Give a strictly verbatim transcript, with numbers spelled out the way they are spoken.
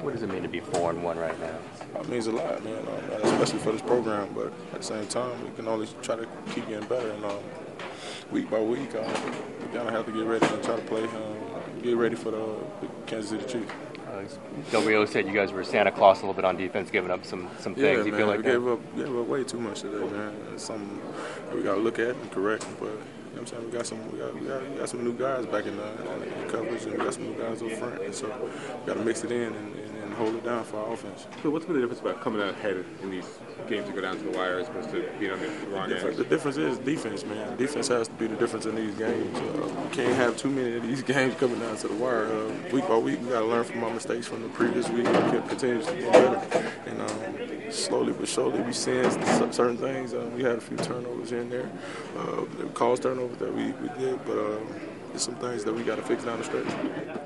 What does it mean to be four and one right now? It means a lot, man, um, especially for this program. But at the same time, we can only try to keep getting better. And um, week by week, uh, we gotta have to get ready and try to play, um, get ready for the, the Kansas City Chiefs. Uh, Del Rio said you guys were Santa Claus a little bit on defense, giving up some some things. Yeah, you man, feel like we that? gave up, gave up way too much today, man. It's something that we got to look at and correct. But you know what I'm saying, we got some, we got, we got, we got some new guys back in the, in the coverage, and we got some new guys up front. And so we got to mix it in and, and, and hold it down for our offense. So what's been the difference about coming out ahead in these games that go down to the wire as opposed to being on the wrong The difference, end? the difference is defense, man. Defense has to be the difference in these games. Uh, we can't have too many of these games coming down to the wire. Uh, week by week, we got to learn from our mistakes from the previous week and continue to get better. And um, slowly but surely, we seeing certain things. Uh, we had a few turnovers in there. Uh, caused turnovers that we, we did, but uh, there's some things that we got to fix down the stretch.